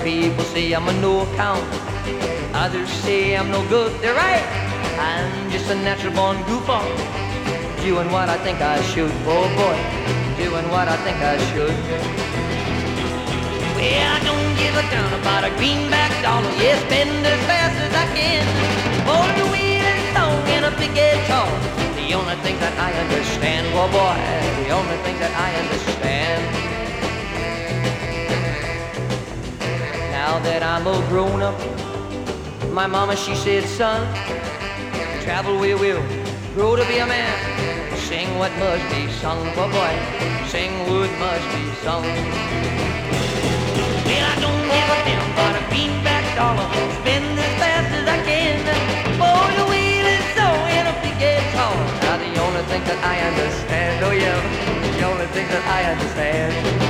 people say I'm a no account. Others say I'm no good, they're right. I'm just a natural born goofball, doing what I think I should. Oh boy, doing what I think I should. Well, I don't give a damn about a greenback dollar. Yeah, spend as fast as I can. Hold the wheel and song and a big guitar. The only thing that I understand, oh boy, the only thing that I understand. Now that I'm all grown up, my mama, she said, son, travel we will, grow to be a man. Sing what must be sung, oh boy, sing what must be sung. Well, I don't give a damn about a greenback dollar. Spend as fast as I can. For the wheel is so in a big guitar. Now the only thing that I understand, oh yeah, the only thing that I understand.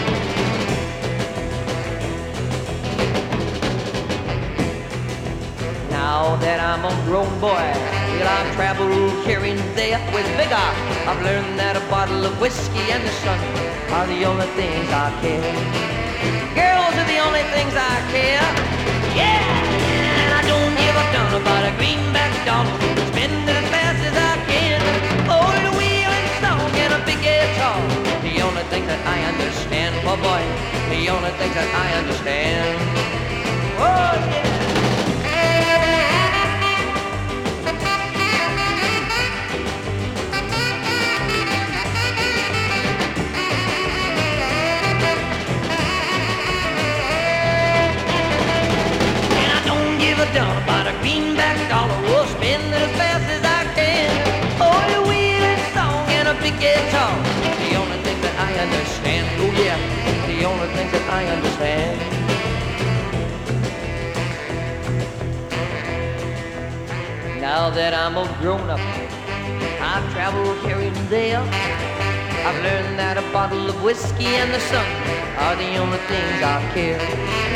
Now that I'm a grown boy, well, I've traveled here and there with vigor. I've learned that a bottle of whiskey and the sun are the only things I care. Girls are the only things I care. Yeah, and I don't give a darn about a greenback dollar. Spend it as fast as I can. Hold the wheel and song and a big guitar. The only thing that I understand, oh boy, the only thing that I understand. Oh yeah. Down about a greenback dollar, we'll spend it as fast as I can. Oh, the wheel and song and a big guitar. The only thing that I understand, oh yeah, the only thing that I understand. Now that I'm all grown up, I've traveled here and there. I've learned that a bottle of whiskey and the sun are the only things I care.